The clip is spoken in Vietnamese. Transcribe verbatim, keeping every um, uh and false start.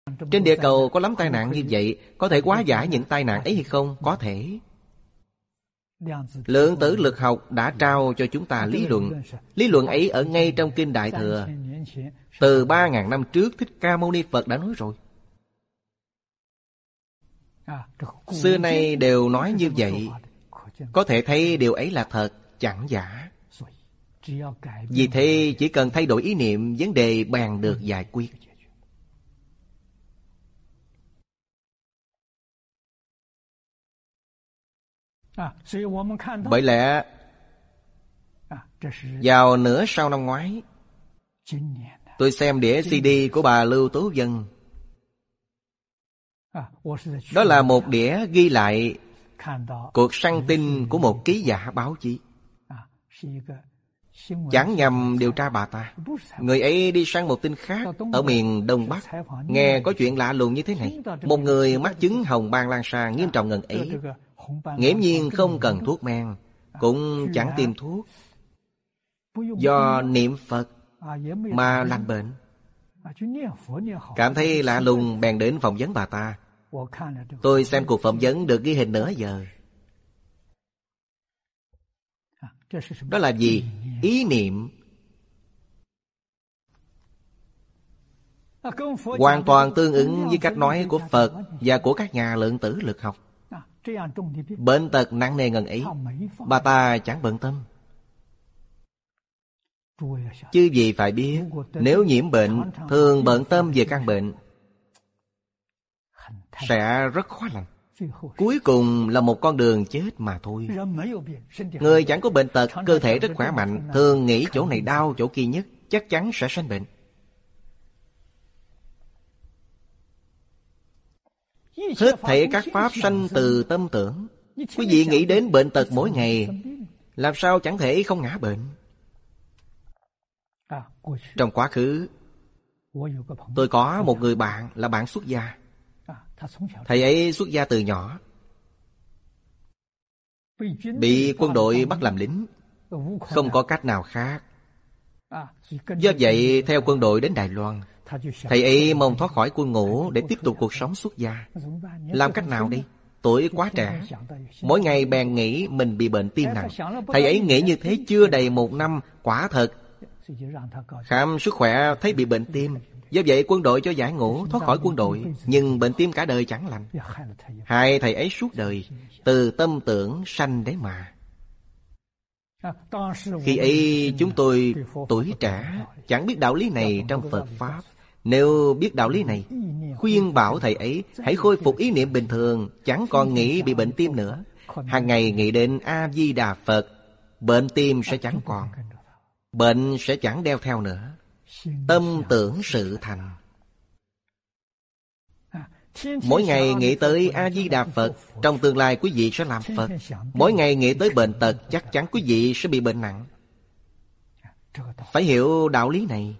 Trên địa cầu có lắm tai nạn như vậy, có thể hóa giải những tai nạn ấy hay không? Có thể. Lượng tử lực học đã trao cho chúng ta lý luận. Lý luận ấy ở ngay trong Kinh Đại Thừa. Từ ba ngàn năm trước Thích Ca Mâu Ni Phật đã nói rồi. Xưa nay đều nói như vậy. Có thể thấy điều ấy là thật, chẳng giả. Vì thế chỉ cần thay đổi ý niệm, vấn đề bèn được giải quyết. Bởi lẽ vào nửa sau năm ngoái, tôi xem đĩa xê đê của bà Lưu Tố Vân. Đó là một đĩa ghi lại cuộc săn tin của một ký giả báo chí. Chẳng nhằm điều tra bà ta. Người ấy đi săn một tin khác ở miền Đông Bắc. Nghe có chuyện lạ lùng như thế này. Một người mắc chứng hồng ban lan xa nghiêm trọng ngần ấy, nghiễm nhiên không cần thuốc men, cũng chẳng tìm thuốc, do niệm Phật mà lành bệnh. Cảm thấy lạ lùng bèn đến phỏng vấn bà ta. Tôi xem cuộc phỏng vấn được ghi hình nửa giờ. Đó là gì? Ý niệm. Hoàn toàn tương ứng với cách nói của Phật và của các nhà lượng tử lực học. Bệnh tật nặng nề ngần ấy, bà ta chẳng bận tâm. Chứ gì phải biết, nếu nhiễm bệnh, thường bận tâm về căn bệnh, sẽ rất khó lành. Cuối cùng là một con đường chết mà thôi. Người chẳng có bệnh tật, cơ thể rất khỏe mạnh, thường nghĩ chỗ này đau, chỗ kia nhức, chắc chắn sẽ sanh bệnh. Hết thảy các pháp sanh từ tâm tưởng. Quý vị nghĩ đến bệnh tật mỗi ngày, làm sao chẳng thể không ngã bệnh. Trong quá khứ, tôi có một người bạn là bạn xuất gia. Thầy ấy xuất gia từ nhỏ, bị quân đội bắt làm lính, không có cách nào khác. Do vậy theo quân đội đến Đài Loan. Thầy ấy mong thoát khỏi quân ngũ để tiếp tục cuộc sống xuất gia. Làm cách nào đi? Tuổi quá trẻ, mỗi ngày bèn nghĩ mình bị bệnh tim nặng. Thầy ấy nghĩ như thế chưa đầy một năm, quả thật khám sức khỏe thấy bị bệnh tim. Do vậy quân đội cho giải ngũ thoát khỏi quân đội, nhưng bệnh tim cả đời chẳng lành, hại thầy ấy suốt đời. Từ tâm tưởng sanh đấy mà. Khi ấy chúng tôi tuổi trẻ, chẳng biết đạo lý này trong Phật Pháp. Nếu biết đạo lý này, khuyên bảo thầy ấy hãy khôi phục ý niệm bình thường, chẳng còn nghĩ bị bệnh tim nữa. Hàng ngày nghĩ đến A-di-đà Phật, bệnh tim sẽ chẳng còn, bệnh sẽ chẳng đeo theo nữa. Tâm tưởng sự thành. Mỗi ngày nghĩ tới A-di-đà Phật, trong tương lai quý vị sẽ làm Phật. Mỗi ngày nghĩ tới bệnh tật, chắc chắn quý vị sẽ bị bệnh nặng. Phải hiểu đạo lý này.